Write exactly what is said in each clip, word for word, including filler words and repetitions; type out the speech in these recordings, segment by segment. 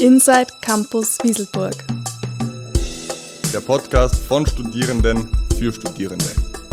Inside Campus Wieselburg. Der Podcast von Studierenden für Studierende.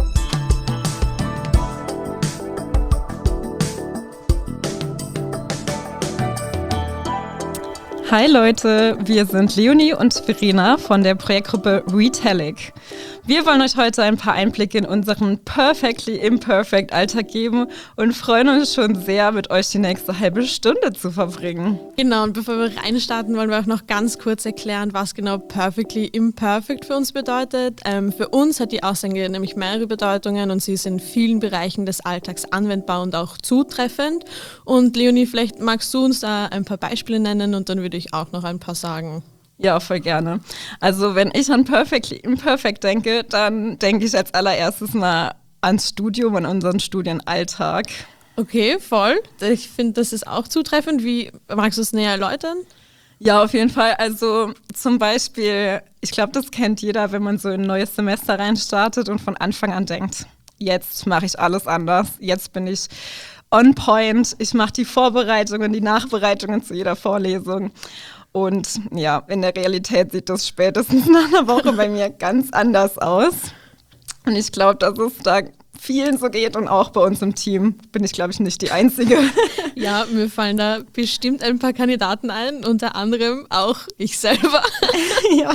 Hi Leute, wir sind Leonie und Verena von der Projektgruppe Retellic. Wir wollen euch heute ein paar Einblicke in unseren Perfectly Imperfect Alltag geben und freuen uns schon sehr, mit euch die nächste halbe Stunde zu verbringen. Genau, und bevor wir reinstarten, wollen wir auch noch ganz kurz erklären, was genau Perfectly Imperfect für uns bedeutet. Ähm, für uns hat die Aussage nämlich mehrere Bedeutungen und sie ist in vielen Bereichen des Alltags anwendbar und auch zutreffend. Und Leonie, vielleicht magst du uns da ein paar Beispiele nennen und dann würde ich auch noch ein paar sagen. Ja, voll gerne. Also wenn ich an Perfectly Imperfect denke, dann denke ich als allererstes mal ans Studium, an unseren Studienalltag. Okay, voll. Ich finde, das ist auch zutreffend. Wie magst du es näher erläutern? Ja, auf jeden Fall. Also zum Beispiel, ich glaube, das kennt jeder, wenn man so in ein neues Semester reinstartet und von Anfang an denkt, jetzt mache ich alles anders, jetzt bin ich on point, ich mache die Vorbereitungen, die Nachbereitungen zu jeder Vorlesung. Und ja, in der Realität sieht das spätestens nach einer Woche bei mir ganz anders aus. Und ich glaube, dass es da vielen so geht und auch bei uns im Team bin ich, glaube ich, nicht die Einzige. Ja, mir fallen da bestimmt ein paar Kandidaten ein, unter anderem auch ich selber. Ja.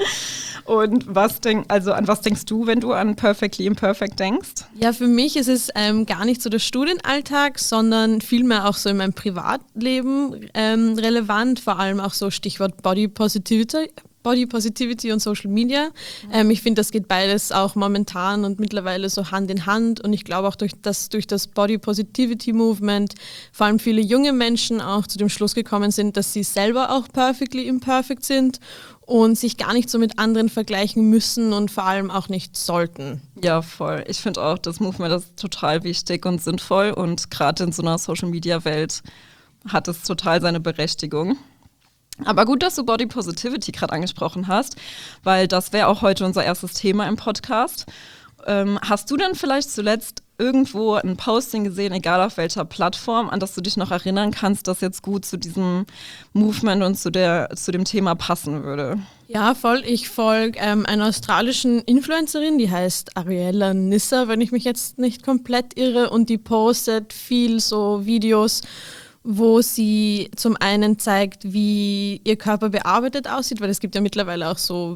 Und was denk, also an was denkst du, wenn du an Perfectly Imperfect denkst? Ja, für mich ist es ähm, gar nicht so der Studienalltag, sondern vielmehr auch so in meinem Privatleben ähm, relevant, vor allem auch so Stichwort Body Positivity. Body Positivity und Social Media. Ähm, ich finde, das geht beides auch momentan und mittlerweile so Hand in Hand und ich glaube auch, durch das, durch das Body Positivity Movement vor allem viele junge Menschen auch zu dem Schluss gekommen sind, dass sie selber auch perfectly imperfect sind und sich gar nicht so mit anderen vergleichen müssen und vor allem auch nicht sollten. Ja, voll. Ich finde auch, das Movement ist total wichtig und sinnvoll und gerade in so einer Social-Media-Welt hat es total seine Berechtigung. Aber gut, dass du Body Positivity gerade angesprochen hast, weil das wäre auch heute unser erstes Thema im Podcast. Ähm, hast du denn vielleicht zuletzt irgendwo ein Posting gesehen, egal auf welcher Plattform, an das du dich noch erinnern kannst, das jetzt gut zu diesem Movement und zu, der, zu dem Thema passen würde? Ja, voll. Ich folge ähm, einer australischen Influencerin, die heißt Ariella Nisser, wenn ich mich jetzt nicht komplett irre, und die postet viel so Videos, wo sie zum einen zeigt, wie ihr Körper bearbeitet aussieht, weil es gibt ja mittlerweile auch so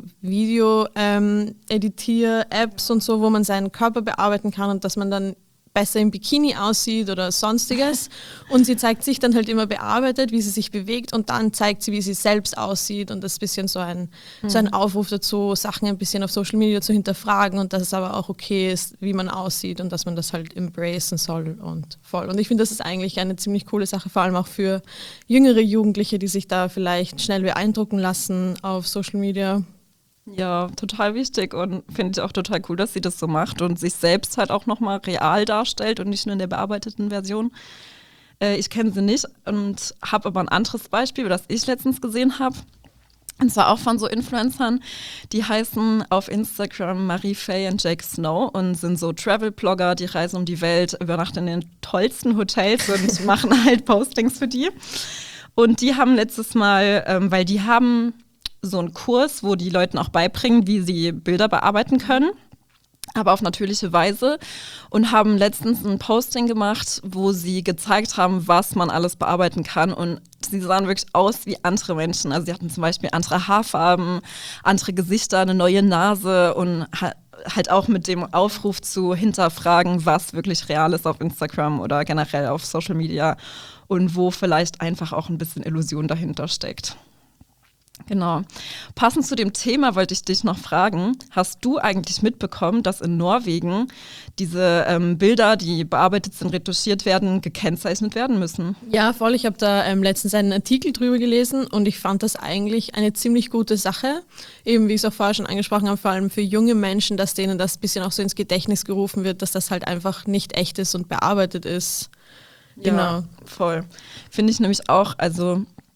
Video-Editier-Apps ähm, und so, wo man seinen Körper bearbeiten kann und dass man dann besser im Bikini aussieht oder sonstiges. Und sie zeigt sich dann halt immer bearbeitet, wie sie sich bewegt und dann zeigt sie, wie sie selbst aussieht und das ist ein bisschen so ein, mhm. so ein Aufruf dazu, Sachen ein bisschen auf Social Media zu hinterfragen und dass es aber auch okay ist, wie man aussieht und dass man das halt embracen soll und voll. Und ich finde, das ist eigentlich eine ziemlich coole Sache, vor allem auch für jüngere Jugendliche, die sich da vielleicht schnell beeindrucken lassen auf Social Media. Ja, total wichtig und finde ich auch total cool, dass sie das so macht und sich selbst halt auch nochmal real darstellt und nicht nur in der bearbeiteten Version. Äh, ich kenne sie nicht und habe aber ein anderes Beispiel, das ich letztens gesehen habe. Und zwar auch von so Influencern, die heißen auf Instagram Marie Faye und Jake Snow und sind so Travel-Blogger, die reisen um die Welt, übernachten in den tollsten Hotels und machen halt Postings für die. Und die haben letztes Mal, ähm, weil die haben so einen Kurs, wo die Leuten auch beibringen, wie sie Bilder bearbeiten können, aber auf natürliche Weise, und haben letztens ein Posting gemacht, wo sie gezeigt haben, was man alles bearbeiten kann, und sie sahen wirklich aus wie andere Menschen. Also sie hatten zum Beispiel andere Haarfarben, andere Gesichter, eine neue Nase und halt auch mit dem Aufruf zu hinterfragen, was wirklich real ist auf Instagram oder generell auf Social Media und wo vielleicht einfach auch ein bisschen Illusion dahinter steckt. Genau. Passend zu dem Thema wollte ich dich noch fragen, hast du eigentlich mitbekommen, dass in Norwegen diese ähm, Bilder, die bearbeitet sind, retuschiert werden, gekennzeichnet werden müssen? Ja, voll. Ich habe da ähm, letztens einen Artikel drüber gelesen und ich fand das eigentlich eine ziemlich gute Sache. Eben, wie ich es auch vorher schon angesprochen habe, vor allem für junge Menschen, dass denen das ein bisschen auch so ins Gedächtnis gerufen wird, dass das halt einfach nicht echt ist und bearbeitet ist. Genau. Ja, voll. Finde ich nämlich auch, also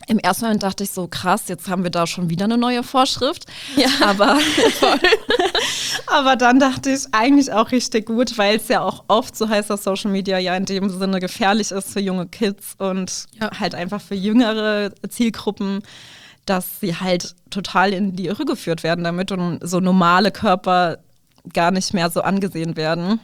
Im ersten Moment dachte ich so, krass, jetzt haben wir da schon wieder eine neue Vorschrift. Ja, aber, aber dann dachte ich, eigentlich auch richtig gut, weil es ja auch oft so heißt, dass Social Media ja in dem Sinne gefährlich ist für junge Kids und ja. halt einfach für jüngere Zielgruppen, dass sie halt total in die Irre geführt werden damit und so normale Körper gar nicht mehr so angesehen werden.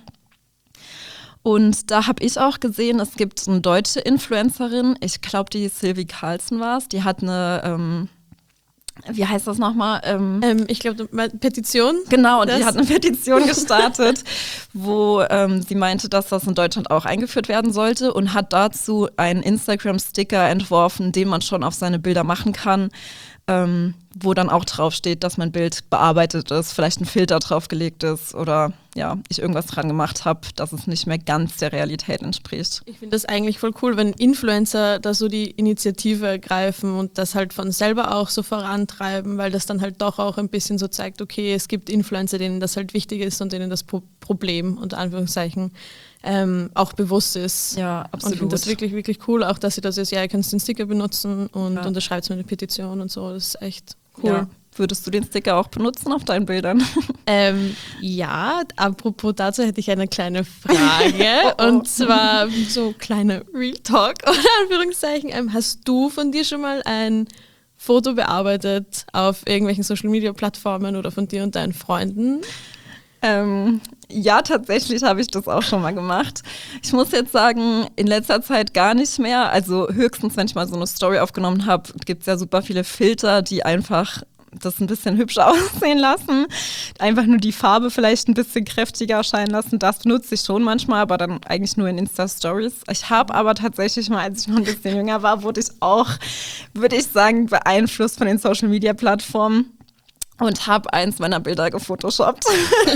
Und da habe ich auch gesehen, es gibt eine deutsche Influencerin, ich glaube, die Sylvie Carlson war es, die hat eine, ähm, wie heißt das nochmal? Ähm, ähm, ich glaube, Petition. Genau, und das? die hat eine Petition gestartet, wo ähm, sie meinte, dass das in Deutschland auch eingeführt werden sollte und hat dazu einen Instagram-Sticker entworfen, den man schon auf seine Bilder machen kann, ähm, wo dann auch draufsteht, dass mein Bild bearbeitet ist, vielleicht ein Filter draufgelegt ist oder ja, ich irgendwas dran gemacht habe, dass es nicht mehr ganz der Realität entspricht. Ich finde das eigentlich voll cool, wenn Influencer da so die Initiative ergreifen und das halt von selber auch so vorantreiben, weil das dann halt doch auch ein bisschen so zeigt, okay, es gibt Influencer, denen das halt wichtig ist und denen das Pro- Problem, unter Anführungszeichen, ähm, auch bewusst ist. Ja, absolut. Und ich finde das wirklich, wirklich cool, auch dass sie das ist, ja, ihr könnt den Sticker benutzen und ja. unterschreibt so eine Petition und so, das ist echt cool. Ja. Würdest du den Sticker auch benutzen auf deinen Bildern? Ähm, ja, apropos dazu hätte ich eine kleine Frage. oh, oh. Und zwar so kleine Real Talk, oder Anführungszeichen. Ähm, hast du von dir schon mal ein Foto bearbeitet auf irgendwelchen Social Media Plattformen oder von dir und deinen Freunden? Ähm, ja, tatsächlich habe ich das auch schon mal gemacht. Ich muss jetzt sagen, in letzter Zeit gar nicht mehr. Also höchstens, wenn ich mal so eine Story aufgenommen habe, gibt es ja super viele Filter, die einfach das ein bisschen hübscher aussehen lassen. Einfach nur die Farbe vielleicht ein bisschen kräftiger erscheinen lassen. Das benutze ich schon manchmal, aber dann eigentlich nur in Insta-Stories. Ich habe aber tatsächlich mal, als ich noch ein bisschen jünger war, wurde ich auch, würde ich sagen, beeinflusst von den Social-Media-Plattformen. Und habe eins meiner Bilder gefotoshoppt.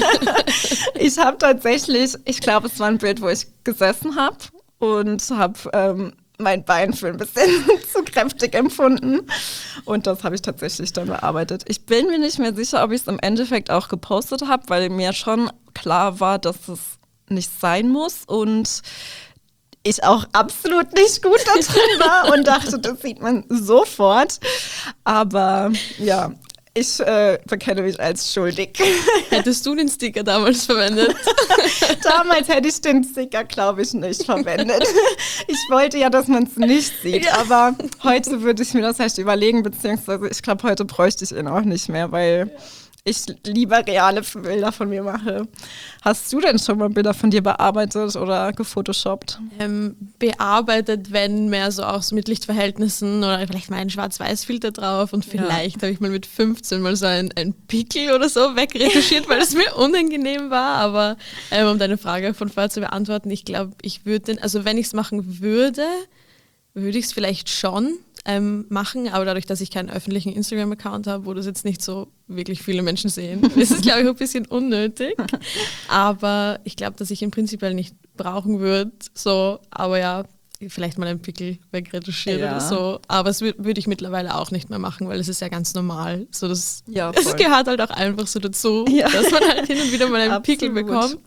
Ich habe tatsächlich, ich glaube, es war ein Bild, wo ich gesessen habe und habe ähm, mein Bein für ein bisschen zu kräftig empfunden. Und das habe ich tatsächlich dann bearbeitet. Ich bin mir nicht mehr sicher, ob ich es im Endeffekt auch gepostet habe, weil mir schon klar war, dass es nicht sein muss. Und ich auch absolut nicht gut da drin war und dachte, das sieht man sofort. Aber ja, ich äh, bekenne mich als schuldig. Hättest du den Sticker damals verwendet? Damals hätte ich den Sticker, glaube ich, nicht verwendet. Ich wollte ja, dass man es nicht sieht, ja. Aber heute würde ich mir das echt überlegen, beziehungsweise ich glaube, heute bräuchte ich ihn auch nicht mehr, weil ich lieber reale Bilder von mir mache. Hast du denn schon mal Bilder von dir bearbeitet oder gefotoshoppt? Ähm, bearbeitet, wenn mehr so auch so mit Lichtverhältnissen oder vielleicht mal einen Schwarz-Weiß-Filter drauf und vielleicht ja. habe ich mal mit fünfzehn mal so ein, ein Pickel oder so wegretuschiert, weil es mir unangenehm war, aber ähm, um deine Frage von vorher zu beantworten, ich glaube, ich würde den, also wenn ich es machen würde, würde ich es vielleicht schon ähm, machen, aber dadurch, dass ich keinen öffentlichen Instagram-Account habe, wo das jetzt nicht so wirklich viele Menschen sehen, ist es, glaube ich, ein bisschen unnötig. Aber ich glaube, dass ich ihn prinzipiell nicht brauchen würde. So, aber ja, vielleicht mal einen Pickel wegretuschieren ja. oder so. Aber das würde würd ich mittlerweile auch nicht mehr machen, weil es ist ja ganz normal. So, das, ja, das gehört halt auch einfach so dazu, ja. dass man halt hin und wieder mal einen Absolut. Pickel bekommt.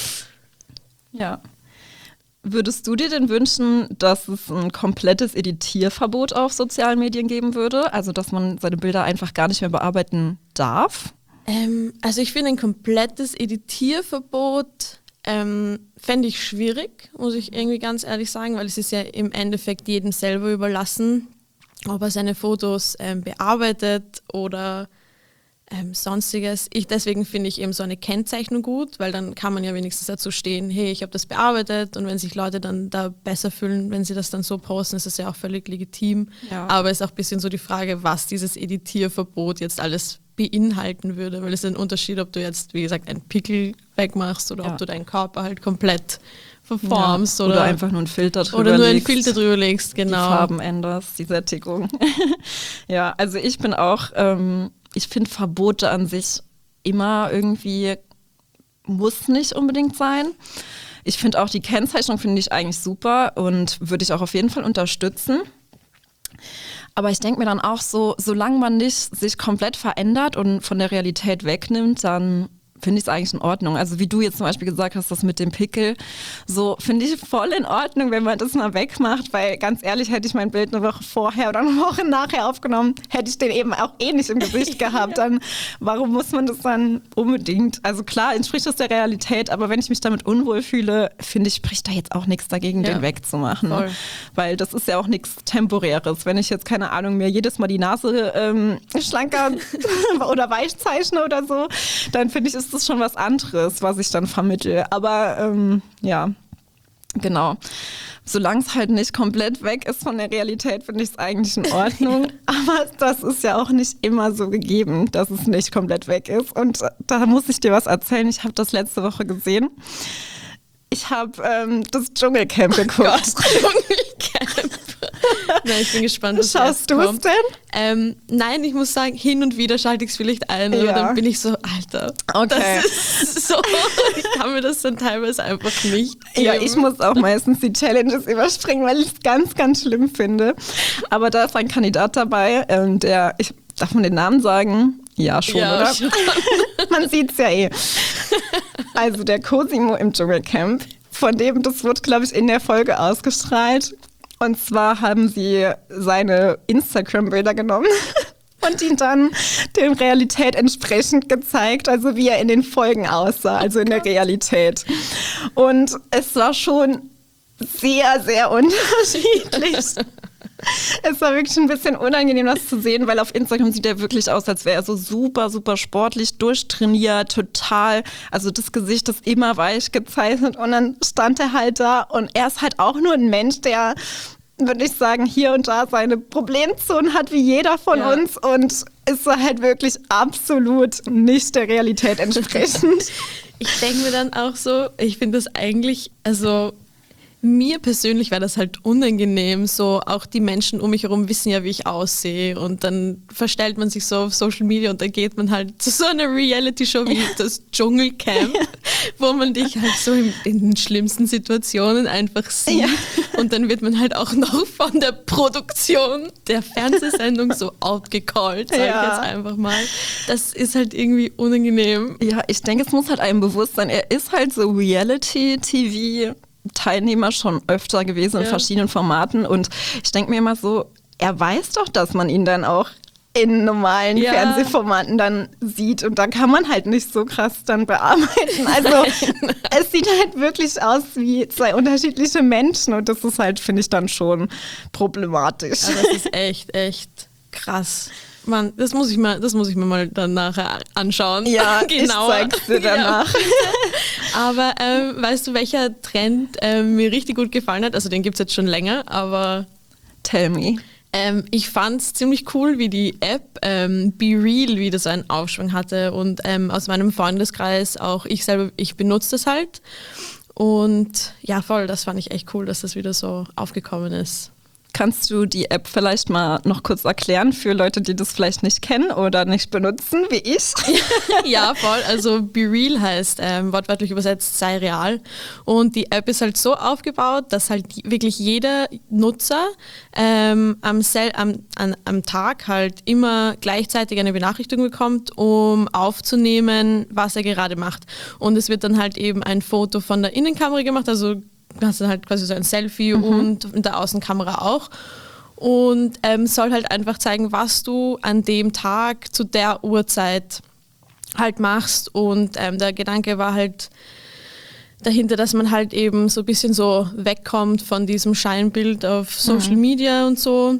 Ja. Würdest du dir denn wünschen, dass es ein komplettes Editierverbot auf sozialen Medien geben würde? Also, dass man seine Bilder einfach gar nicht mehr bearbeiten darf? Ähm, also, ich finde ein komplettes Editierverbot ähm, fände ich schwierig, muss ich irgendwie ganz ehrlich sagen, weil es ist ja im Endeffekt jedem selber überlassen, ob er seine Fotos ähm, bearbeitet oder Ähm, sonstiges. Ich, deswegen finde ich eben so eine Kennzeichnung gut, weil dann kann man ja wenigstens dazu stehen, hey, ich habe das bearbeitet und wenn sich Leute dann da besser fühlen, wenn sie das dann so posten, ist das ja auch völlig legitim. Ja. Aber es ist auch ein bisschen so die Frage, was dieses Editierverbot jetzt alles beinhalten würde, weil es ist ein Unterschied, ob du jetzt, wie gesagt, einen Pickel wegmachst oder ja. ob du deinen Körper halt komplett verformst. Ja, oder, oder einfach nur einen Filter drüber Oder nur einen legst, Filter drüber legst, genau. Die Farben änderst, die Sättigung. Ja, also ich bin auch ähm, ich finde Verbote an sich immer irgendwie, muss nicht unbedingt sein. Ich finde auch die Kennzeichnung finde ich eigentlich super und würde ich auch auf jeden Fall unterstützen. Aber ich denke mir dann auch so, solange man nicht sich komplett verändert und von der Realität wegnimmt, dann finde ich es eigentlich in Ordnung. Also wie du jetzt zum Beispiel gesagt hast, das mit dem Pickel, so finde ich voll in Ordnung, wenn man das mal wegmacht, weil ganz ehrlich, hätte ich mein Bild eine Woche vorher oder eine Woche nachher aufgenommen, hätte ich den eben auch eh nicht im Gesicht gehabt. Dann warum muss man das dann unbedingt? Also klar, entspricht das der Realität, aber wenn ich mich damit unwohl fühle, finde ich, spricht da jetzt auch nichts dagegen, Ja. den wegzumachen. Voll. Weil das ist ja auch nichts Temporäres. Wenn ich jetzt, keine Ahnung, mir jedes Mal die Nase ähm, schlanker oder weich zeichne oder so, dann finde ich, ist das schon was anderes, was ich dann vermittle. Aber ähm, ja, genau. Solange es halt nicht komplett weg ist von der Realität, finde ich es eigentlich in Ordnung. Aber das ist ja auch nicht immer so gegeben, dass es nicht komplett weg ist. Und da muss ich dir was erzählen. Ich habe das letzte Woche gesehen. Ich habe ähm, das Dschungelcamp geguckt. Dschungelcamp. Na, ich bin gespannt, was Schaust du jetzt es kommt. denn? Ähm, nein, ich muss sagen, hin und wieder schalte ich es vielleicht ein, aber Ja. dann bin ich so, Alter, Okay. das ist so, ich kann mir das dann teilweise einfach nicht geben. Ja, ich muss auch meistens die Challenges überspringen, weil ich es ganz, ganz schlimm finde. Aber da ist ein Kandidat dabei, ähm, der, ich darf man den Namen sagen? Ja, schon, Ja, oder? schon. Man sieht es ja eh. Also der Cosimo im Dschungelcamp, von dem, das wird, glaube ich, in der Folge ausgestrahlt. Und zwar haben sie seine Instagram-Bilder genommen und ihn dann der Realität entsprechend gezeigt, also wie er in den Folgen aussah, also in der Realität. Und es war schon sehr, sehr unterschiedlich. Es war wirklich ein bisschen unangenehm, das zu sehen, weil auf Instagram sieht er wirklich aus, als wäre er so super, super sportlich, durchtrainiert, total, also das Gesicht ist immer weich gezeichnet und dann stand er halt da und er ist halt auch nur ein Mensch, der, würde ich sagen, hier und da seine Problemzonen hat, wie jeder von Ja. uns und ist halt wirklich absolut nicht der Realität entsprechend. Ich denke mir dann auch so, ich finde das eigentlich, also mir persönlich wäre das halt unangenehm, so auch die Menschen um mich herum wissen ja, wie ich aussehe und dann verstellt man sich so auf Social Media und dann geht man halt zu so einer Reality-Show wie das Dschungelcamp, wo man dich halt so in, in den schlimmsten Situationen einfach sieht Ja. und dann wird man halt auch noch von der Produktion der Fernsehsendung so outgecallt, sag Ja. ich jetzt einfach mal. Das ist halt irgendwie unangenehm. Ja, ich denke, es muss halt einem bewusst sein, er ist halt so Reality-T V Teilnehmer schon öfter gewesen in Ja. verschiedenen Formaten und ich denke mir immer so, er weiß doch, dass man ihn dann auch in normalen Ja. Fernsehformaten dann sieht und da kann man halt nicht so krass dann bearbeiten. Also es sieht halt wirklich aus wie zwei unterschiedliche Menschen und das ist halt, finde ich, dann schon problematisch. Aber das ist echt, echt krass. Mann, das muss ich mal, das muss ich mir mal dann nachher anschauen. Ja, genauer. ich zeig's dir danach. Ja. Aber ähm, weißt du, welcher Trend ähm, mir richtig gut gefallen hat? Also den gibt es jetzt schon länger, aber Tell me. ähm, ich fand es ziemlich cool, wie die App ähm, Be Real wieder so einen Aufschwung hatte und ähm, aus meinem Freundeskreis auch ich selber, ich benutze das halt. Und ja, voll, das fand ich echt cool, dass das wieder so aufgekommen ist. Kannst du die App vielleicht mal noch kurz erklären für Leute, die das vielleicht nicht kennen oder nicht benutzen, wie ich? Ja, voll. Also Be Real heißt ähm, wortwörtlich übersetzt sei real. Und die App ist halt so aufgebaut, dass halt wirklich jeder Nutzer ähm, am, sel am, an, am Tag halt immer gleichzeitig eine Benachrichtigung bekommt, um aufzunehmen, was er gerade macht. Und es wird dann halt eben ein Foto von der Innenkamera gemacht, also du hast dann halt quasi so ein Selfie mhm. und mit der Außenkamera auch. Und ähm, soll halt einfach zeigen, was du an dem Tag zu der Uhrzeit halt machst. Und ähm, der Gedanke war halt dahinter, dass man halt eben so ein bisschen so wegkommt von diesem Scheinbild auf Social mhm. Media und so.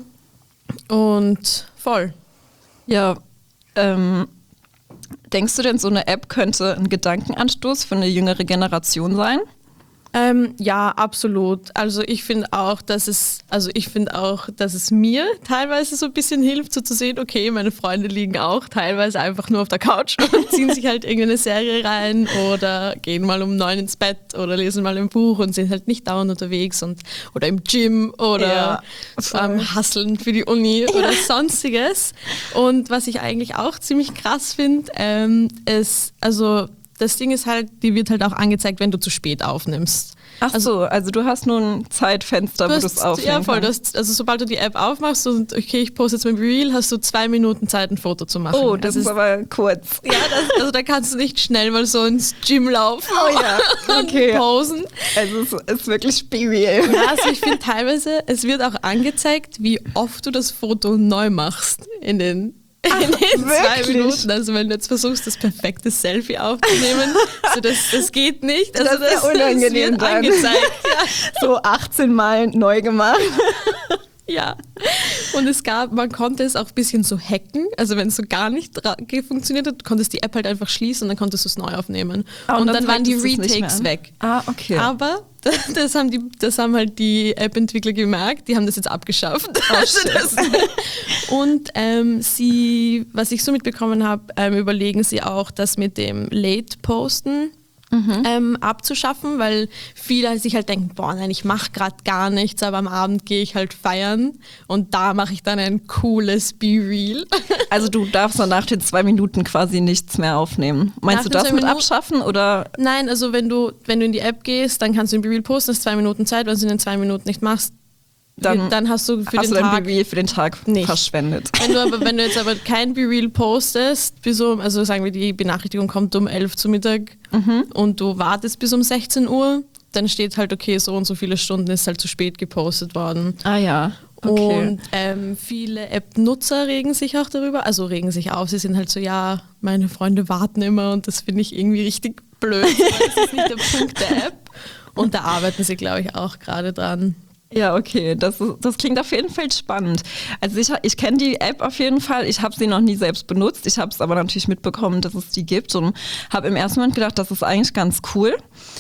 Und voll. Ja, ähm, denkst du denn, so eine App könnte ein Gedankenanstoß für eine jüngere Generation sein? Ähm, ja, absolut. Also ich finde auch, dass es, also ich finde auch, dass es mir teilweise so ein bisschen hilft, so zu sehen, okay, meine Freunde liegen auch teilweise einfach nur auf der Couch und ziehen sich halt irgendeine Serie rein oder gehen mal um neun ins Bett oder lesen mal ein Buch und sind halt nicht dauernd unterwegs und oder im Gym oder Ja, am Hustlen für die Uni oder Ja. sonstiges. Und was ich eigentlich auch ziemlich krass finde, ähm, ist, also das Ding ist halt, die wird halt auch angezeigt, wenn du zu spät aufnimmst. Ach so, also du hast nur ein Zeitfenster, wo du es aufnehmen Ja, voll. Du kannst. hast, also sobald du die App aufmachst und okay, ich poste jetzt mein Reel, hast du zwei Minuten Zeit, ein Foto zu machen. Oh, das also ist aber kurz. Ja, das, also da kannst du nicht schnell mal so ins Gym laufen Oh ja, okay. und posen. Also es ist wirklich be real. Ja, also ich finde teilweise, es wird auch angezeigt, wie oft du das Foto neu machst in den, in den zwei wirklich? Minuten. Also wenn du jetzt versuchst, das perfekte Selfie aufzunehmen, also das, das geht nicht. Also Das ist ja unangenehm das wird dann. angezeigt. So achtzehn Mal neu gemacht. Ja, und es gab, man konnte es auch ein bisschen so hacken, also wenn es so gar nicht dra- ge- funktioniert hat, du konntest die App halt einfach schließen und dann konntest du es neu aufnehmen. Ah, und und dann dann waren die zeigt es es nicht Retakes mehr an. weg. Ah, okay. Aber das haben, die, das haben halt die App-Entwickler gemerkt, die haben das jetzt abgeschafft. Oh, Also das, und ähm, sie, was ich so mitbekommen habe, ähm, überlegen sie auch, das mit dem Late-Posten Mhm. ähm, abzuschaffen, weil viele sich halt denken, boah nein, ich mache gerade gar nichts, aber am Abend gehe ich halt feiern und da mache ich dann ein cooles Be-Real. Also du darfst dann nach den zwei Minuten quasi nichts mehr aufnehmen. Meinst Nach du den das zwei mit Minuten- abschaffen oder? Nein, also wenn du, wenn du in die App gehst, dann kannst du ein Be-Real posten, das ist zwei Minuten Zeit, wenn du es in den zwei Minuten nicht machst, Dann dann hast du für hast den du dein Tag Be-Real für den Tag nicht. verschwendet? Wenn du, aber, wenn du jetzt aber kein Be-Real postest, bis um, also sagen wir, die Benachrichtigung kommt um elf zu Mittag Mhm. und du wartest bis um sechzehn Uhr, dann steht halt, okay, so und so viele Stunden ist halt zu spät gepostet worden. Ah ja, okay. Und ähm, viele App-Nutzer regen sich auch darüber, also regen sich auf, sie sind halt so, ja, meine Freunde warten immer und das finde ich irgendwie richtig blöd, weil das ist nicht der Punkt der App und da arbeiten sie, glaube ich, auch gerade dran. Ja, okay, das, ist, das klingt auf jeden Fall spannend. Also ich, ich kenne die App auf jeden Fall, ich habe sie noch nie selbst benutzt, ich habe es aber natürlich mitbekommen, dass es die gibt und habe im ersten Moment gedacht, das ist eigentlich ganz cool.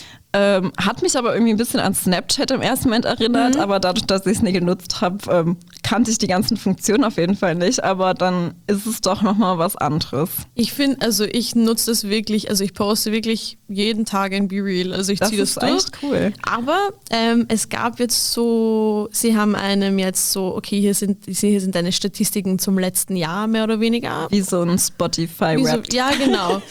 Ähm, hat mich aber irgendwie ein bisschen an Snapchat im ersten Moment erinnert, Mhm. aber dadurch, dass ich es nie genutzt habe, ähm, kannte ich die ganzen Funktionen auf jeden Fall nicht, aber dann ist es doch nochmal was anderes. Ich finde, also ich nutze das wirklich, also ich poste wirklich jeden Tag ein Be-Real, also ich Das ziehe das ist durch. echt cool. Aber ähm, es gab jetzt so, sie haben einem jetzt so, okay, hier sind, hier sind deine Statistiken zum letzten Jahr mehr oder weniger. Wie so ein Wie so, Spotify-Rap. ja, genau.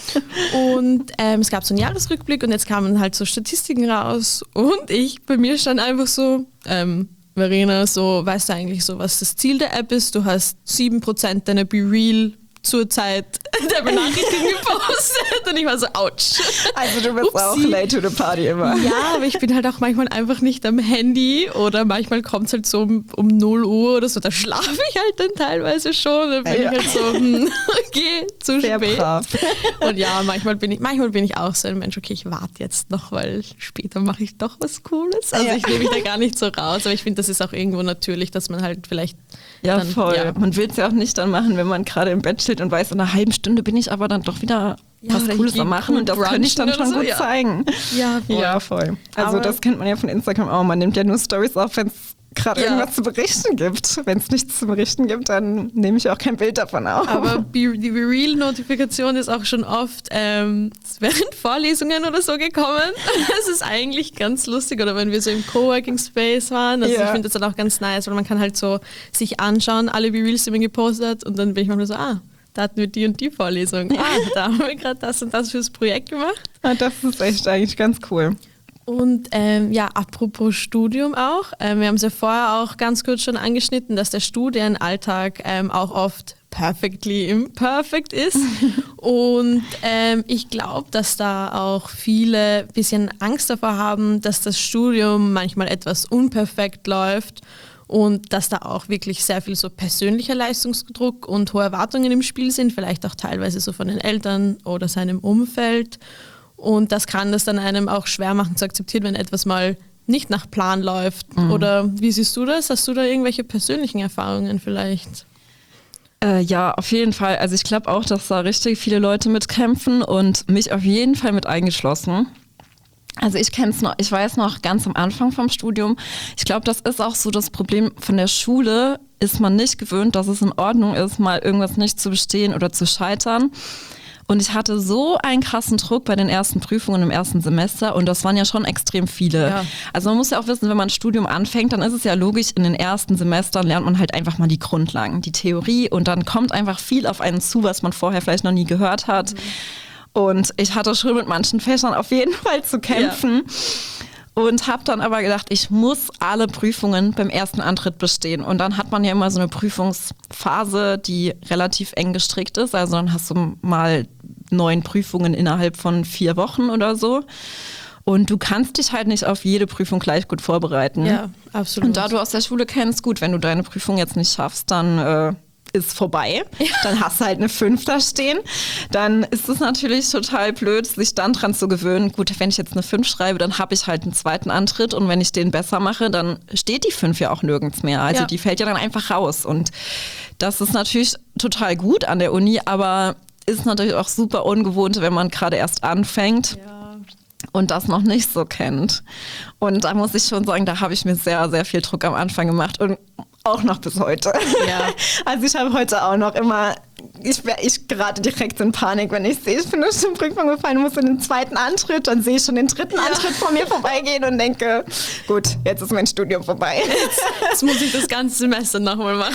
Und ähm, es gab so einen Jahresrückblick und jetzt kamen halt so Statistiken raus und ich, bei mir stand einfach so, ähm, Verena, so, weißt du eigentlich so, was das Ziel der App ist? Du hast sieben Prozent deiner Be-Real zur Zeit der Benachrichtigung gepostet und ich war so, ouch. Also du bist auch Upsi. late to the party immer. Ja, aber ich bin halt auch manchmal einfach nicht am Handy oder manchmal kommt es halt so um, um null Uhr oder so, da schlafe ich halt dann teilweise schon. Dann bin Ja. ich halt so, hm, okay, zu Sehr spät. brav. Und ja, manchmal bin ich, manchmal bin ich auch so ein Mensch, okay, ich warte jetzt noch, weil später mache ich doch was Cooles. Also Ja. ich nehme mich da gar nicht so raus, aber ich finde, das ist auch irgendwo natürlich, dass man halt vielleicht Ja, dann, voll. ja. Man will es ja auch nicht dann machen, wenn man gerade im Bett steht und weiß, in einer halben Stunde bin ich aber dann doch wieder Ja, was oder Cooles ich am geh machen cool und das kann ich dann brunchen schon oder so, gut ja. zeigen. Ja, voll. Ja, voll. Also Aber- das kennt man ja von Instagram auch. Man nimmt ja nur Stories auf, wenn es gerade Ja. irgendwas zu berichten gibt. Wenn es nichts zu berichten gibt, dann nehme ich auch kein Bild davon auf. Aber Be- die Be-Real-Notifikation ist auch schon oft ähm, während Vorlesungen oder so gekommen. Das ist eigentlich ganz lustig. Oder wenn wir so im Coworking Space waren. Also Ja. ich finde das dann auch ganz nice, weil man kann halt so sich anschauen, alle Be-Reals, die man gepostet hat. Und dann bin ich manchmal so, ah, da hatten wir die und die Vorlesung. Ah, da haben wir gerade das und das fürs Projekt gemacht. Ja, das ist echt eigentlich ganz cool. Und ähm, ja, apropos Studium auch, ähm, wir haben es ja vorher auch ganz kurz schon angeschnitten, dass der Studienalltag ähm, auch oft perfectly imperfect ist. Und ähm, ich glaube, dass da auch viele ein bisschen Angst davor haben, dass das Studium manchmal etwas unperfekt läuft und dass da auch wirklich sehr viel so persönlicher Leistungsdruck und hohe Erwartungen im Spiel sind, vielleicht auch teilweise so von den Eltern oder seinem Umfeld. Und das kann das dann einem auch schwer machen zu akzeptieren, wenn etwas mal nicht nach Plan läuft. Mhm. Oder wie siehst du das? Hast du da irgendwelche persönlichen Erfahrungen vielleicht? Äh, ja, auf jeden Fall. Also ich glaube auch, dass da richtig viele Leute mitkämpfen und mich auf jeden Fall mit eingeschlossen. Also ich kenne es noch, ich weiß noch ganz am Anfang vom Studium, ich glaube, das ist auch so das Problem von der Schule, ist man nicht gewöhnt, dass es in Ordnung ist, mal irgendwas nicht zu bestehen oder zu scheitern. Und ich hatte so einen krassen Druck bei den ersten Prüfungen im ersten Semester und das waren ja schon extrem viele. Ja. Also man muss ja auch wissen, wenn man ein Studium anfängt, dann ist es ja logisch, in den ersten Semestern lernt man halt einfach mal die Grundlagen, die Theorie und dann kommt einfach viel auf einen zu, was man vorher vielleicht noch nie gehört hat. Mhm. Und ich hatte schon mit manchen Fächern auf jeden Fall zu kämpfen. und habe dann aber gedacht, ich muss alle Prüfungen beim ersten Antritt bestehen. Und dann hat man ja immer so eine Prüfungsphase, die relativ eng gestrickt ist. Also dann hast du mal neun Prüfungen innerhalb von vier Wochen oder so. Und du kannst dich halt nicht auf jede Prüfung gleich gut vorbereiten. Ja, absolut. Und da du aus der Schule kennst, gut, wenn du deine Prüfung jetzt nicht schaffst, dann äh, ist vorbei. Ja. Dann hast du halt eine fünf da stehen. Dann ist es natürlich total blöd, sich dann dran zu gewöhnen. Gut, wenn ich jetzt eine fünf schreibe, dann habe ich halt einen zweiten Antritt. Und wenn ich den besser mache, dann steht die fünf ja auch nirgends mehr. Also ja. die fällt ja dann einfach raus. Und das ist natürlich total gut an der Uni, aber ist natürlich auch super ungewohnt, wenn man gerade erst anfängt. Ja. Und das noch nicht so kennt. Und da muss ich schon sagen, da habe ich mir sehr, sehr viel Druck am Anfang gemacht und auch noch bis heute. Ja. Also ich habe heute auch noch immer, ich, ich gerate direkt in Panik, wenn ich sehe, ich bin durch die Prüfung gefallen, muss in den zweiten Antritt, dann sehe ich schon den dritten ja. Antritt vor mir vorbeigehen und denke, gut, jetzt ist mein Studium vorbei. Jetzt, jetzt muss ich das ganze Semester nochmal machen.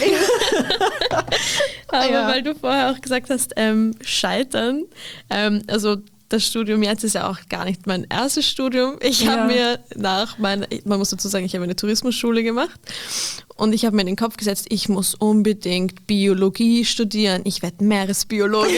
Aber ja. weil du vorher auch gesagt hast, ähm, scheitern, ähm, also das Studium jetzt ist ja auch gar nicht mein erstes Studium. Ich ja. habe mir nach meiner, man muss dazu sagen, ich habe eine Tourismusschule gemacht und ich habe mir in den Kopf gesetzt, ich muss unbedingt Biologie studieren. Ich werde Meeresbiologin.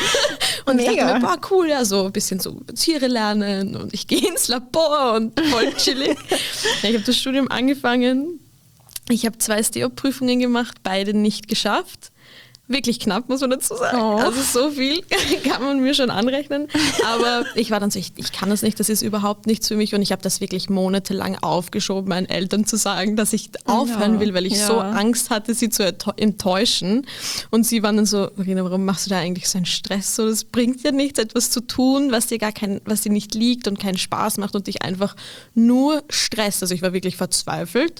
Und Mega. ich dachte mir, boah, cool, ja, so ein bisschen so Tiere lernen und ich gehe ins Labor und voll chillig. Ja, ich habe das Studium angefangen. Ich habe zwei S T O-Prüfungen gemacht, beide nicht geschafft. Wirklich knapp, muss man dazu sagen. Oh. Also so viel kann man mir schon anrechnen. Aber ich war dann so, ich, ich kann das nicht, das ist überhaupt nichts für mich. Und ich habe das wirklich monatelang aufgeschoben, meinen Eltern zu sagen, dass ich aufhören will, weil ich ja. so Angst hatte, sie zu enttäuschen. Und sie waren dann so, Marina, warum machst du da eigentlich so einen Stress? So, das bringt dir nichts, etwas zu tun, was dir gar kein, was dir nicht liegt und keinen Spaß macht und dich einfach nur stresst. Also ich war wirklich verzweifelt.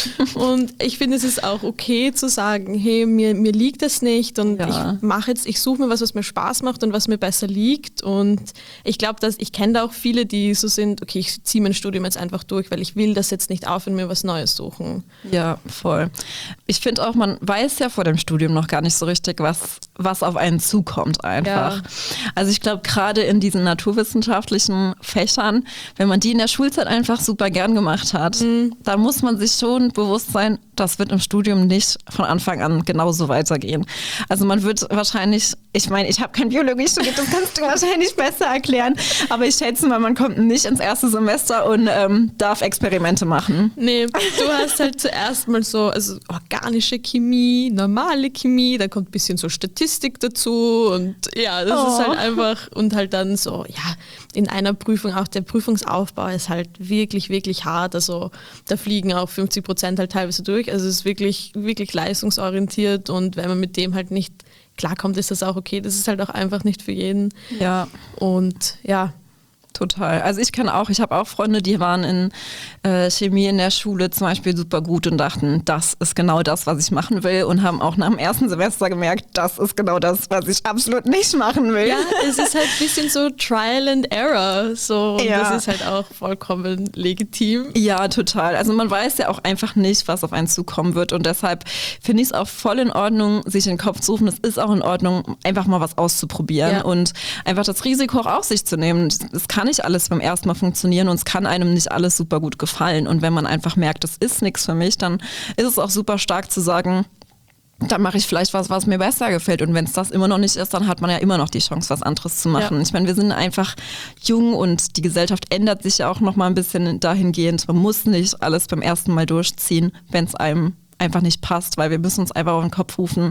Und ich finde, es ist auch okay zu sagen, hey, mir, mir liegt das nicht. Und ja. ich mache jetzt, ich suche mir was, was mir Spaß macht und was mir besser liegt. Und ich glaube, dass ich kenne da auch viele, die so sind, okay, ich ziehe mein Studium jetzt einfach durch, weil ich will das jetzt nicht auf und mir was Neues suchen. Ja, voll. Ich finde auch, man weiß ja vor dem Studium noch gar nicht so richtig, was, was auf einen zukommt einfach. Ja. Also ich glaube, gerade in diesen naturwissenschaftlichen Fächern, wenn man die in der Schulzeit einfach super gern gemacht hat, mhm. dann muss man sich schon bewusst sein, das wird im Studium nicht von Anfang an genauso weitergehen. Also man wird wahrscheinlich, ich meine, ich habe kein Biologie studiert, das kannst du wahrscheinlich besser erklären, aber ich schätze mal, man kommt nicht ins erste Semester und ähm, darf Experimente machen. Nee, du hast halt zuerst mal so also organische Chemie, normale Chemie, dann kommt ein bisschen so Statistik dazu und ja, das oh. ist halt einfach und halt dann so, ja, in einer Prüfung, auch der Prüfungsaufbau ist halt wirklich, wirklich hart, also da fliegen auch fünfzig Prozent halt teilweise durch, also es ist wirklich, wirklich leistungsorientiert und wenn man mit dem halt nicht klarkommt, ist das auch okay. Das ist halt auch einfach nicht für jeden. Ja. Und ja. Total. Also ich kann auch, ich habe auch Freunde, die waren in äh, Chemie in der Schule zum Beispiel super gut und dachten, das ist genau das, was ich machen will und haben auch nach dem ersten Semester gemerkt, das ist genau das, was ich absolut nicht machen will. Ja, es ist halt ein bisschen so Trial and Error so und ja. das ist halt auch vollkommen legitim. Ja, total. Also man weiß ja auch einfach nicht, was auf einen zukommen wird und deshalb finde ich es auch voll in Ordnung, sich in den Kopf zu rufen. Es ist auch in Ordnung, einfach mal was auszuprobieren ja. und einfach das Risiko auch auf sich zu nehmen. Es kann nicht alles beim ersten Mal funktionieren und es kann einem nicht alles super gut gefallen. Und wenn man einfach merkt, das ist nichts für mich, dann ist es auch super stark zu sagen, dann mache ich vielleicht was, was mir besser gefällt. Und wenn es das immer noch nicht ist, dann hat man ja immer noch die Chance, was anderes zu machen. Ja. Ich meine, wir sind einfach jung und die Gesellschaft ändert sich ja auch noch mal ein bisschen dahingehend. Man muss nicht alles beim ersten Mal durchziehen, wenn es einem einfach nicht passt, weil wir müssen uns einfach auf den Kopf rufen,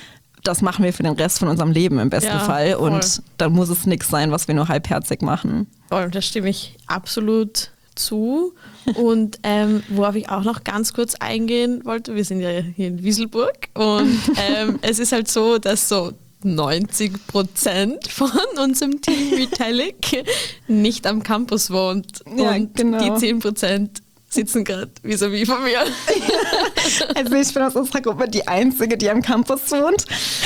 das machen wir für den Rest von unserem Leben im besten ja, Fall. Und voll. Dann muss es nichts sein, was wir nur halbherzig machen. Voll, da stimme ich absolut zu. Und ähm, worauf ich auch noch ganz kurz eingehen wollte, wir sind ja hier in Wieselburg und ähm, es ist halt so, dass so neunzig Prozent von unserem Team Retallic nicht am Campus wohnt. Ja, und genau. die zehn Prozent sitzen gerade vis-à-vis von mir. Also ich bin aus unserer Gruppe die Einzige, die am Campus wohnt.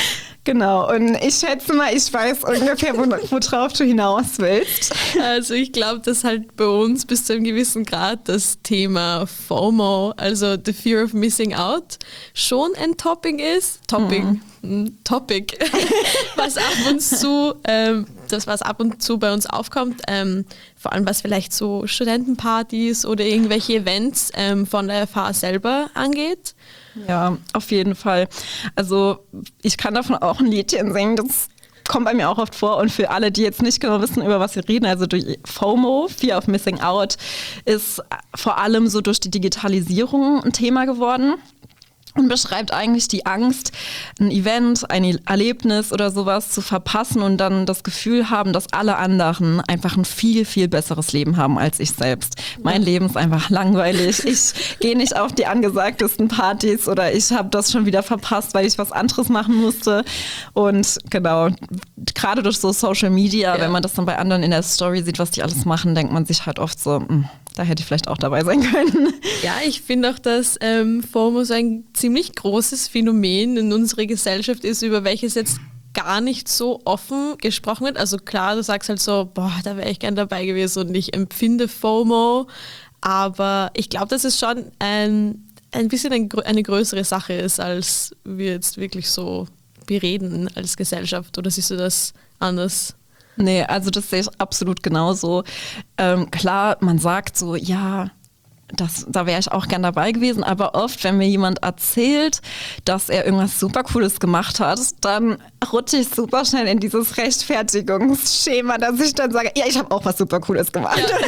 Genau, und ich schätze mal, ich weiß ungefähr, wo, worauf du hinaus willst. Also ich glaube, dass halt bei uns bis zu einem gewissen Grad das Thema FOMO, also the fear of missing out, schon ein Topic ist. Topic. Mhm. Topic. was ab und zu, ähm, das was ab und zu bei uns aufkommt, ähm, vor allem was vielleicht so Studentenpartys oder irgendwelche Events ähm, von der F H selber angeht. Ja, auf jeden Fall. Also ich kann davon auch ein Liedchen singen, das kommt bei mir auch oft vor. Und für alle, die jetzt nicht genau wissen, über was wir reden, also durch FOMO, Fear of Missing Out, ist vor allem so durch die Digitalisierung ein Thema geworden. Und beschreibt eigentlich die Angst, ein Event, ein Erlebnis oder sowas zu verpassen und dann das Gefühl haben, dass alle anderen einfach ein viel, viel besseres Leben haben als ich selbst. Mein Leben ist einfach langweilig. Ich gehe nicht auf die angesagtesten Partys oder ich habe das schon wieder verpasst, weil ich was anderes machen musste. Und genau, gerade durch so Social Media, ja. wenn man das dann bei anderen in der Story sieht, was die alles machen, denkt man sich halt oft so, mh, da hätte ich vielleicht auch dabei sein können. Ja, ich finde auch, dass ähm, FOMO so ein ziemlich großes Phänomen in unserer Gesellschaft ist, über welches jetzt gar nicht so offen gesprochen wird. Also klar, du sagst halt so, boah, da wäre ich gern dabei gewesen und ich empfinde FOMO, aber ich glaube, dass es schon ein, ein bisschen ein, eine größere Sache ist, als wir jetzt wirklich so bereden als Gesellschaft. Oder siehst du das anders? Nee, also das sehe ich absolut genauso. Ähm, klar, man sagt so, ja, das, da wäre ich auch gern dabei gewesen, aber oft, wenn mir jemand erzählt, dass er irgendwas super Cooles gemacht hat, dann rutsche ich super schnell in dieses Rechtfertigungsschema, dass ich dann sage, ja, ich habe auch was super Cooles gemacht. Ja.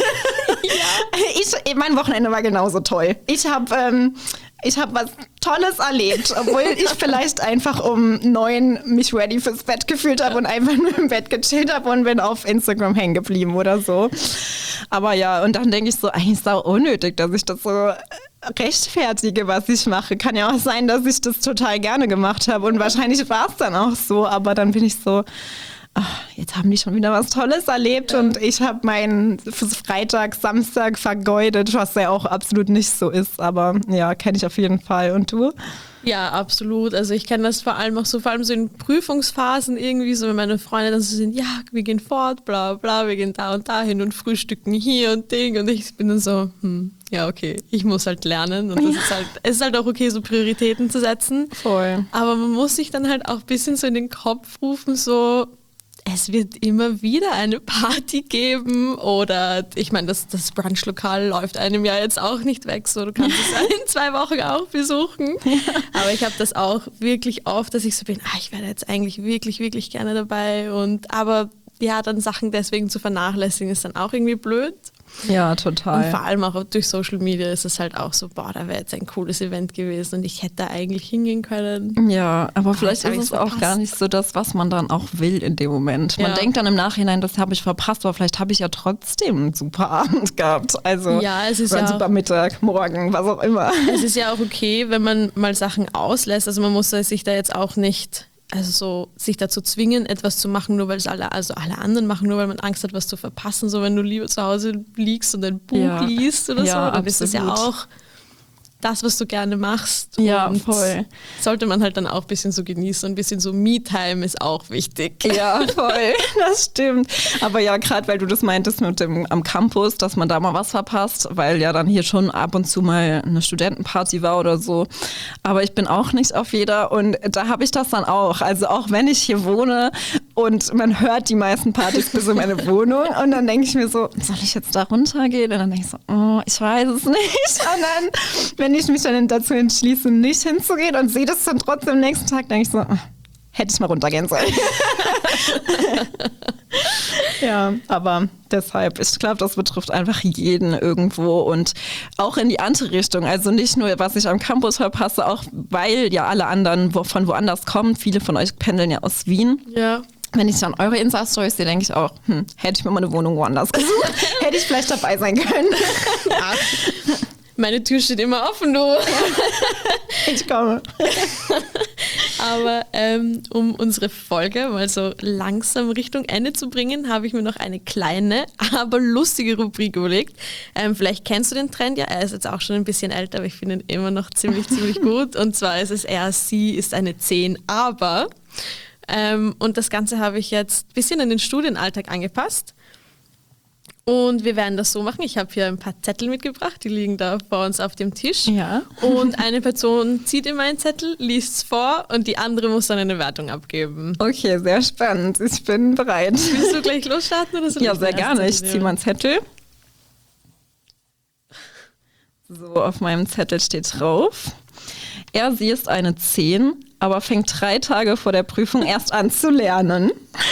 ja. Ich, mein Wochenende war genauso toll. Ich habe ähm, ich habe was Tolles erlebt, obwohl ich vielleicht einfach um neun mich ready fürs Bett gefühlt habe und einfach nur im Bett gechillt habe und bin auf Instagram hängen geblieben oder so. Aber ja, und dann denke ich so, eigentlich ist es auch unnötig, dass ich das so rechtfertige, was ich mache. Kann ja auch sein, dass ich das total gerne gemacht habe und wahrscheinlich war es dann auch so, aber dann bin ich so, ach, jetzt haben die schon wieder was Tolles erlebt ja. und ich habe meinen Freitag, Samstag vergeudet, was ja auch absolut nicht so ist, aber ja, kenne ich auf jeden Fall. Und du? Ja, absolut. Also ich kenne das vor allem auch so, vor allem so in Prüfungsphasen irgendwie, so wenn meine Freunde dann so sind, ja, wir gehen fort, bla bla, wir gehen da und dahin und frühstücken hier und Ding und ich bin dann so, hm, ja okay, ich muss halt lernen und das ja. ist halt, es ist halt auch okay, so Prioritäten zu setzen. Voll. Aber man muss sich dann halt auch ein bisschen so in den Kopf rufen, so, es wird immer wieder eine Party geben oder ich meine, das, das Brunchlokal läuft einem ja jetzt auch nicht weg, so du kannst es ja in zwei Wochen auch besuchen. Ja. Aber ich habe das auch wirklich oft, dass ich so bin, ah, ich wäre jetzt eigentlich wirklich, wirklich gerne dabei und aber ja, dann Sachen deswegen zu vernachlässigen ist dann auch irgendwie blöd. Ja, total. Und vor allem auch durch Social Media ist es halt auch so, boah, da wäre jetzt ein cooles Event gewesen und ich hätte da eigentlich hingehen können. Ja, aber vielleicht ist es auch gar nicht so das, was man dann auch will in dem Moment. Man ja. denkt dann im Nachhinein, das habe ich verpasst, aber vielleicht habe ich ja trotzdem einen super Abend gehabt. Also ja, es ist oder einen ja super Mittag, morgen, was auch immer. Es ist ja auch okay, wenn man mal Sachen auslässt. Also man muss sich da jetzt auch nicht Also so sich dazu zwingen, etwas zu machen, nur weil es alle, also alle anderen machen, nur weil man Angst hat, was zu verpassen. So wenn du lieber zu Hause liegst und ein Buch ja. liest oder ja, so, dann ist das ja auch das, was du gerne machst. Ja, und voll. Sollte man halt dann auch ein bisschen so genießen. Ein bisschen so Me-Time ist auch wichtig. Ja, voll. Das stimmt. Aber ja, gerade weil du das meintest mit dem am Campus, dass man da mal was verpasst, weil ja dann hier schon ab und zu mal eine Studentenparty war oder so. Aber ich bin auch nicht auf jeder und da habe ich das dann auch. Also auch wenn ich hier wohne und man hört die meisten Partys bis in meine Wohnung und dann denke ich mir so, soll ich jetzt da runtergehen? Und dann denke ich so, oh, ich weiß es nicht. Und dann, wenn ich mich dann dazu entschließe, nicht hinzugehen und sehe das dann trotzdem am nächsten Tag, denke ich so, hätte ich mal runtergehen sollen. Ja, aber deshalb, ich glaube, das betrifft einfach jeden irgendwo und auch in die andere Richtung. Also nicht nur, was ich am Campus verpasse, auch weil ja alle anderen wo, von woanders kommen. Viele von euch pendeln ja aus Wien. Ja. Wenn ich dann eure Insta-Stories sehe, denke ich auch, hm, hätte ich mir mal eine Wohnung woanders gesucht, hätte ich vielleicht dabei sein können. Ja. Meine Tür steht immer offen, du. Ich komme. Aber ähm, um unsere Folge mal so langsam Richtung Ende zu bringen, habe ich mir noch eine kleine, aber lustige Rubrik überlegt. Ähm, vielleicht kennst du den Trend ja, er ist jetzt auch schon ein bisschen älter, aber ich finde ihn immer noch ziemlich, ziemlich gut. Und zwar ist es eher, sie ist eine zehn, aber... Ähm, und das Ganze habe ich jetzt ein bisschen in den Studienalltag angepasst. Und wir werden das so machen. Ich habe hier ein paar Zettel mitgebracht, die liegen da vor uns auf dem Tisch. Ja. Und eine Person zieht immer einen Zettel, liest es vor und die andere muss dann eine Wertung abgeben. Okay, sehr spannend. Ich bin bereit. Willst du gleich losstarten? Oder soll Ja, ich sehr den ersten gerne. Ich Zettel ziehe mal nehmen? einen Zettel. So, auf meinem Zettel steht drauf: Er, sie ist eine zehn, aber fängt drei Tage vor der Prüfung erst an zu lernen.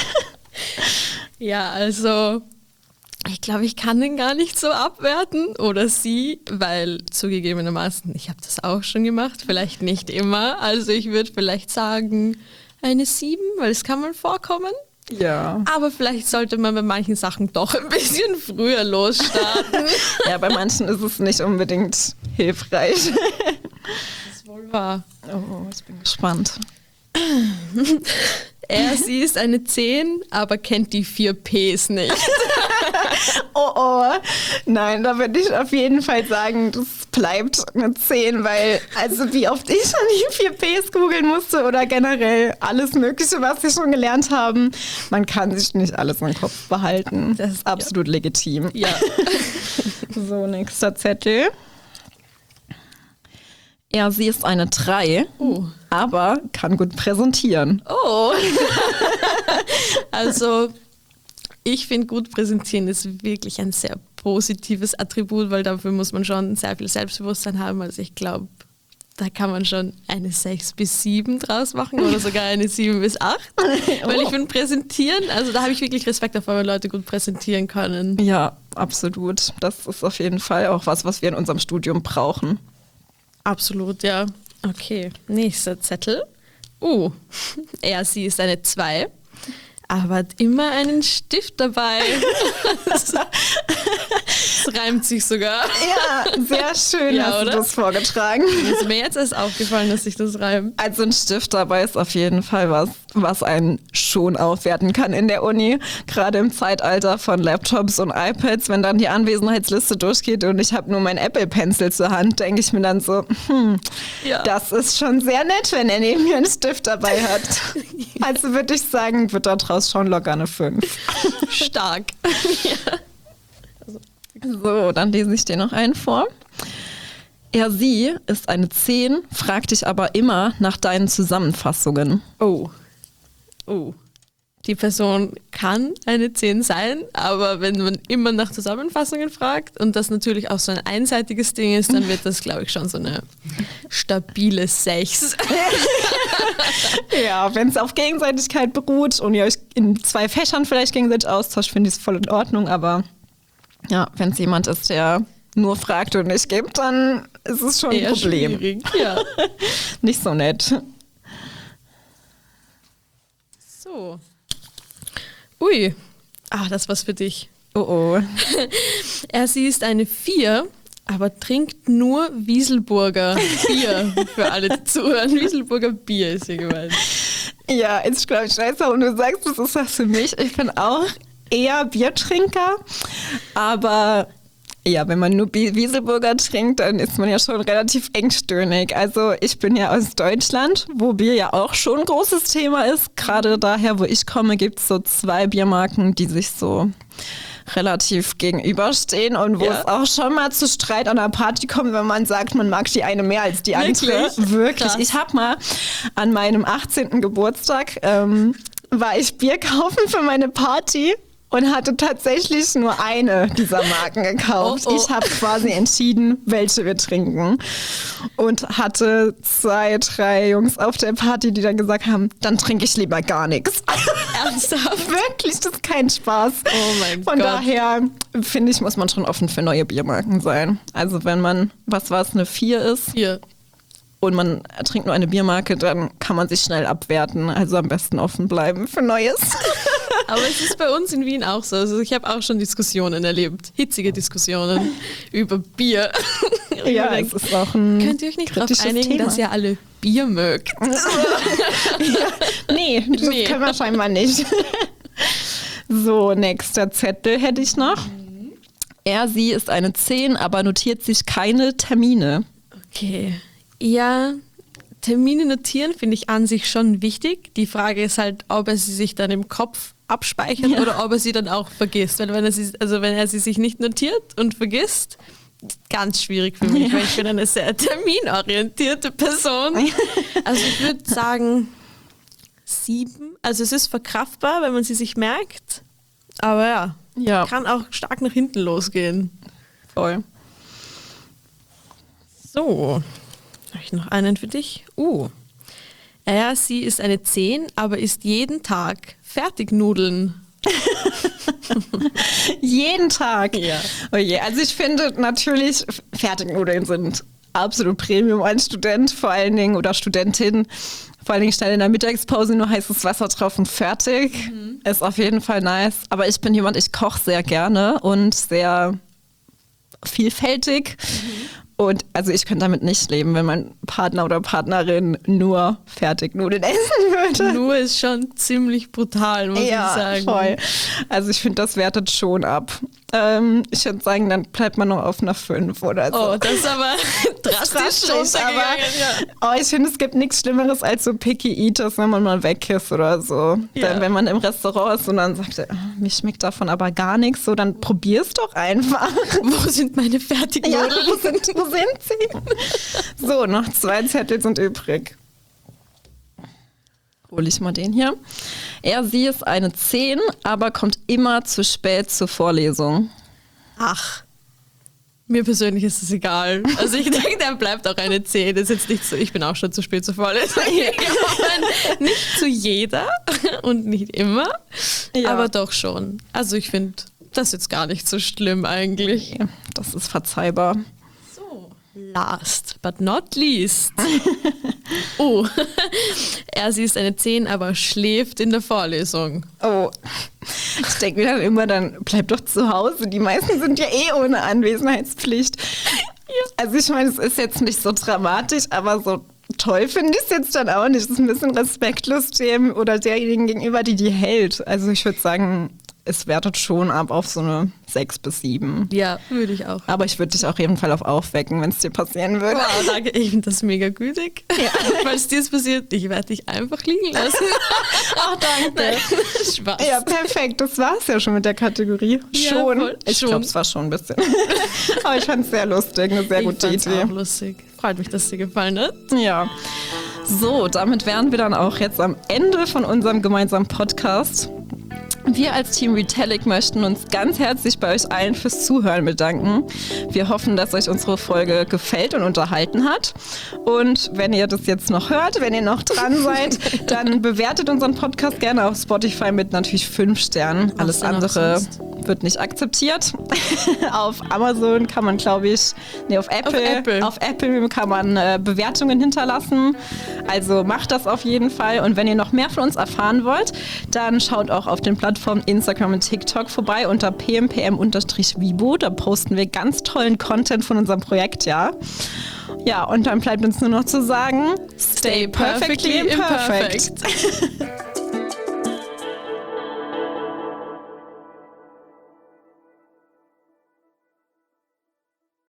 Ja, also ich glaube, ich kann den gar nicht so abwerten oder sie, weil zugegebenermaßen, ich habe das auch schon gemacht, vielleicht nicht immer. Also ich würde vielleicht sagen eine sieben, weil es kann mal vorkommen. Ja. Aber vielleicht sollte man bei manchen Sachen doch ein bisschen früher losstarten. Ja, bei manchen ist es nicht unbedingt hilfreich. Das ist wohl wahr. Oh, ich bin gespannt. Er, sie ist eine zehn, aber kennt die vier Ps nicht. Oh, oh. Nein, da würde ich auf jeden Fall sagen, das bleibt eine zehn, weil, also wie oft ich schon die vier Ps googeln musste oder generell alles Mögliche, was wir schon gelernt haben. Man kann sich nicht alles im Kopf behalten. Das ist absolut legitim. Ja. So, nächster Zettel. Ja, sie ist eine drei, Oh. aber kann gut präsentieren. Oh. Also, ich finde, gut präsentieren ist wirklich ein sehr positives Attribut, weil dafür muss man schon sehr viel Selbstbewusstsein haben. Also ich glaube, da kann man schon eine sechs bis sieben draus machen oder sogar eine sieben bis acht. Weil ich finde, präsentieren, also da habe ich wirklich Respekt davor, wenn Leute gut präsentieren können. Ja, absolut. Das ist auf jeden Fall auch was, was wir in unserem Studium brauchen. Absolut, ja. Okay, nächster Zettel. Uh, er, sie ist eine zwei, aber hat immer einen Stift dabei. Das reimt sich sogar. Ja, sehr schön Ja, hast oder? du das vorgetragen. Ist mir jetzt erst aufgefallen, dass sich das reimt. Also ein Stift dabei ist auf jeden Fall was, was einen schon aufwerten kann in der Uni. Gerade im Zeitalter von Laptops und iPads, wenn dann die Anwesenheitsliste durchgeht und ich habe nur mein Apple Pencil zur Hand, denke ich mir dann so, hm, Ja. das ist schon sehr nett, wenn er neben mir einen Stift dabei hat. Also würde ich sagen, wird daraus schon locker eine fünf. Stark. So, dann lese ich dir noch einen vor. Er, sie ist eine zehn, fragt dich aber immer nach deinen Zusammenfassungen. Oh. Oh. Die Person kann eine zehn sein, aber wenn man immer nach Zusammenfassungen fragt und das natürlich auch so ein einseitiges Ding ist, dann wird das, glaube ich, schon so eine stabile sechs. Ja, wenn es auf Gegenseitigkeit beruht und ihr euch in zwei Fächern vielleicht gegenseitig austauscht, finde ich es voll in Ordnung. Aber ja, wenn es jemand ist, der nur fragt und nicht gibt, dann ist es schon ein Eher Problem. schwierig. Ja. Nicht so nett. So. Ui. Ah, das war's für dich. Oh oh. Er, sie ist eine vier, aber trinkt nur Wieselburger Bier. Für alle, die zuhören. Wieselburger Bier ist hier gemeint. Ja, ich glaube, ich weiß, warum du sagst, das ist was für mich. Ich bin auch eher Biertrinker, aber ja, wenn man nur Wieselburger trinkt, dann ist man ja schon relativ engstirnig. Also ich bin ja aus Deutschland, wo Bier ja auch schon ein großes Thema ist. Gerade daher, wo ich komme, gibt es so zwei Biermarken, die sich so relativ gegenüberstehen und wo Ja. es auch schon mal zu Streit an der Party kommt, wenn man sagt, man mag die eine mehr als die andere. Wirklich? Wirklich. Krass. Ich habe mal an meinem achtzehnten Geburtstag ähm, war ich Bier kaufen für meine Party und hatte tatsächlich nur eine dieser Marken gekauft. Oh, oh. Ich habe quasi entschieden, welche wir trinken. Und hatte zwei, drei Jungs auf der Party, die dann gesagt haben, dann trinke ich lieber gar nichts. Ernsthaft? Wirklich, das ist kein Spaß. Oh mein Von Gott. daher, finde ich, muss man schon offen für neue Biermarken sein. Also wenn man, was war es, eine vier ist Hier. und man trinkt nur eine Biermarke, dann kann man sich schnell abwerten. Also am besten offen bleiben für Neues. Aber es ist bei uns in Wien auch so. Also ich habe auch schon Diskussionen erlebt. Hitzige Diskussionen über Bier. Ja, Ich es ist auch ein Könnt ihr euch nicht darauf kritisches einigen, Thema. dass ihr alle Bier mögt? Nee, das Nee. können wir scheinbar nicht. So, nächster Zettel hätte ich noch. Er, sie ist eine zehn, aber notiert sich keine Termine. Okay. Ja, Termine notieren finde ich an sich schon wichtig. Die Frage ist halt, ob er sie sich dann im Kopf abspeichert Ja. oder ob er sie dann auch vergisst. Weil wenn er sie, also wenn er sie sich nicht notiert und vergisst, ganz schwierig für mich, Ja. weil ich bin eine sehr terminorientierte Person. Also ich würde sagen sieben. Also es ist verkraftbar, wenn man sie sich merkt. Aber ja, Ja. kann auch stark nach hinten losgehen. Voll. So, habe ich noch einen für dich? Uh, er, sie ist eine zehn, aber isst jeden Tag Fertignudeln. Jeden Tag. Ja. Oh je. Also ich finde natürlich, Fertignudeln sind absolut Premium als Student vor allen Dingen oder Studentin. Vor allen Dingen schnell in der Mittagspause nur heißes Wasser drauf und fertig. Mhm. Ist auf jeden Fall nice. Aber ich bin jemand, ich koche sehr gerne und sehr vielfältig. Mhm. Und also ich könnte damit nicht leben, wenn mein Partner oder Partnerin nur Fertignudeln essen würde. Nur ist schon ziemlich brutal, muss Ja, ich sagen. voll. Also ich finde, das wertet schon ab. Ähm, ich würde sagen, dann bleibt man noch auf einer fünf oder so. Oh, das ist aber drastisch runtergegangen. aber oh, ich finde, es gibt nichts Schlimmeres als so Picky Eaters, wenn man mal weg ist oder so. Ja. Dann, wenn man im Restaurant ist und dann sagt, er, oh, mir schmeckt davon aber gar nichts, so dann probier's doch einfach. Wo sind meine Ja, Fertignudeln? wo sind, wo sind sie? So, noch zwei Zettel sind übrig. Hole ich mal den hier. Er, sie ist eine zehn, aber kommt immer zu spät zur Vorlesung. Ach, mir persönlich ist es egal. Also ich denke, der bleibt auch eine zehn. Das ist jetzt nicht so, ich bin auch schon zu spät zur Vorlesung gekommen. Nicht zu jeder und nicht immer, Ja. aber doch schon. Also ich finde, das ist jetzt gar nicht so schlimm eigentlich. Das ist verzeihbar. So, last but not least. Oh, er, sie ist eine zehn, aber schläft in der Vorlesung. Oh, ich denke mir dann immer, dann bleib doch zu Hause. Die meisten sind ja eh ohne Anwesenheitspflicht. Also ich meine, es ist jetzt nicht so dramatisch, aber so toll finde ich es jetzt dann auch nicht. Es ist ein bisschen respektlos dem oder derjenigen gegenüber, die die hält. Also ich würde sagen, es wertet schon ab auf so eine sechs bis sieben. Ja, würde ich auch. Aber ich würde dich auf jeden Fall auf aufwecken, wenn es dir passieren würde. Wow, danke. Ich finde das mega gütig. Ja. Falls dir es passiert, ich werde dich einfach liegen lassen. Ach, danke. Spaß. Ja, perfekt. Das war es ja schon mit der Kategorie. Ja, Schon. voll. Ich Schon. glaube, es war schon ein bisschen. Aber ich fand es sehr lustig. Eine sehr Ich gute fand's Idee. auch lustig. Freut mich, dass es dir gefallen hat. Ja. So, damit wären wir dann auch jetzt am Ende von unserem gemeinsamen Podcast. Wir als Team Retellic möchten uns ganz herzlich bei euch allen fürs Zuhören bedanken. Wir hoffen, dass euch unsere Folge gefällt und unterhalten hat. Und wenn ihr das jetzt noch hört, wenn ihr noch dran seid, dann bewertet unseren Podcast gerne auf Spotify mit natürlich fünf Sternen. Alles denn auch andere sonst? wird nicht akzeptiert. Auf Amazon kann man, glaube ich, nee, auf Apple, Auf Apple. auf Apple kann man äh, Bewertungen hinterlassen. Also macht das auf jeden Fall. Und wenn ihr noch mehr von uns erfahren wollt, dann schaut auch auf den Plattformen Instagram und TikTok vorbei unter p m p m vibo. Da posten wir ganz tollen Content von unserem Projekt, ja. Ja, und dann bleibt uns nur noch zu sagen, stay perfectly imperfect.